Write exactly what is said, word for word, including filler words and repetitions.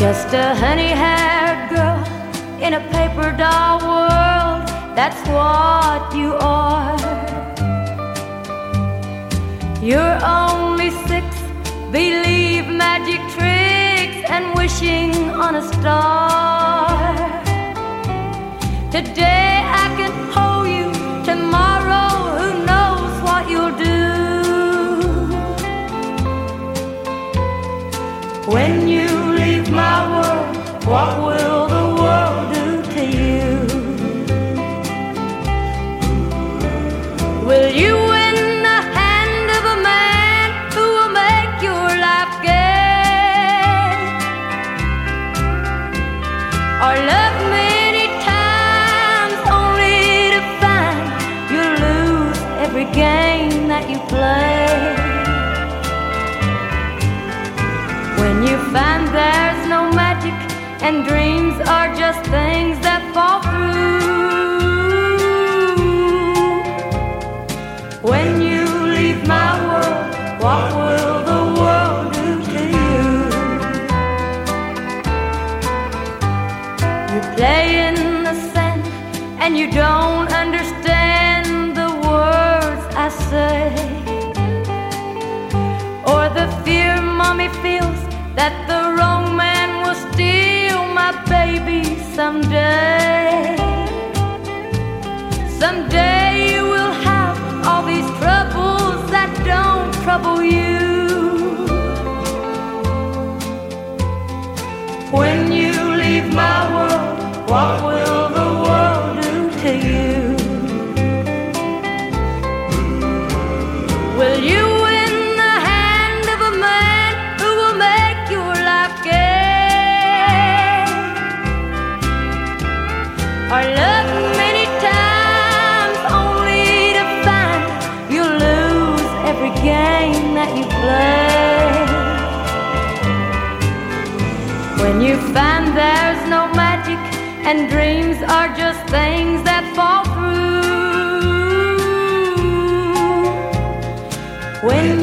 Just a honey-haired girl in a paper doll world, that's what you are. You're only six, believe magic tricks and wishing on a star. Today I can hold you, tomorrow who knows what you'll do. When you leave my world, what will the world do to you? Will you win the hand of a man who will make your life gay? Or love many times only to find you lose every game that you play? When you find there's no magic and dreams are just things that fall through. When you leave my world, what will the world do to you? You play in the sand and you don't understand the words I say, or the fear mommy feels that the wrong man will steal my baby someday. Someday you will have all these troubles that don't trouble you. When you leave my world, what will the world do to you? Will you win the hand of a man who will make your life gay? Or love many times only to find you lose every game that you play? When you find there's no magic and dreams are just things that fall through. When